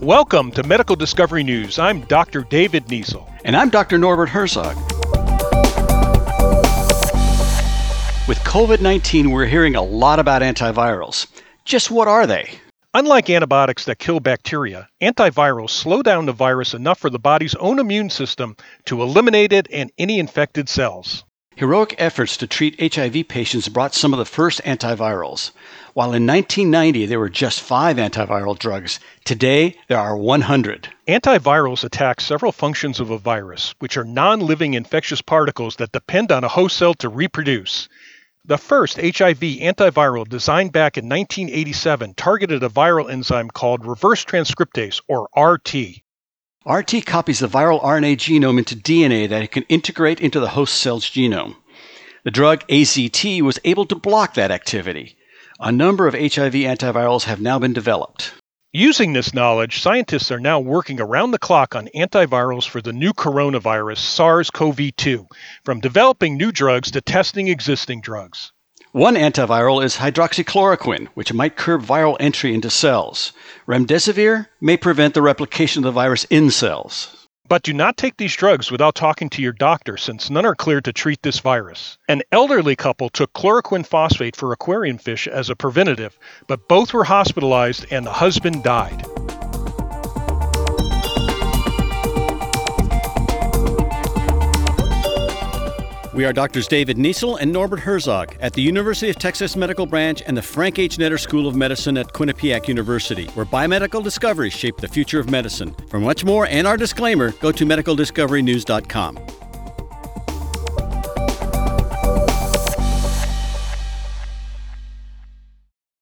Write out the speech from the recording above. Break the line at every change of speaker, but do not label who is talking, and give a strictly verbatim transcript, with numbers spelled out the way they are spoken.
Welcome to Medical Discovery News. I'm Doctor David Niesel.
And I'm Doctor Norbert Herzog. With covid nineteen, we're hearing a lot about antivirals. Just what are they?
Unlike antibiotics that kill bacteria, antivirals slow down the virus enough for the body's own immune system to eliminate it and any infected cells.
Heroic efforts to treat H I V patients brought some of the first antivirals. While in nineteen ninety there were just five antiviral drugs, today there are one hundred.
Antivirals attack several functions of a virus, which are non-living infectious particles that depend on a host cell to reproduce. The first H I V antiviral, designed back in nineteen eighty-seven, targeted a viral enzyme called reverse transcriptase, or R T.
R T copies the viral R N A genome into D N A that it can integrate into the host cell's genome. The drug A Z T was able to block that activity. A number of H I V antivirals have now been developed.
Using this knowledge, scientists are now working around the clock on antivirals for the new coronavirus, SARS-C o V two, from developing new drugs to testing existing drugs.
One antiviral is hydroxychloroquine, which might curb viral entry into cells. Remdesivir may prevent the replication of the virus in cells.
But do not take these drugs without talking to your doctor, since none are cleared to treat this virus. An elderly couple took chloroquine phosphate for aquarium fish as a preventative, but both were hospitalized and the husband died.
We are Doctors David Niesel and Norbert Herzog at the University of Texas Medical Branch and the Frank H. Netter School of Medicine at Quinnipiac University, where biomedical discoveries shape the future of medicine. For much more and our disclaimer, go to medical discovery news dot com.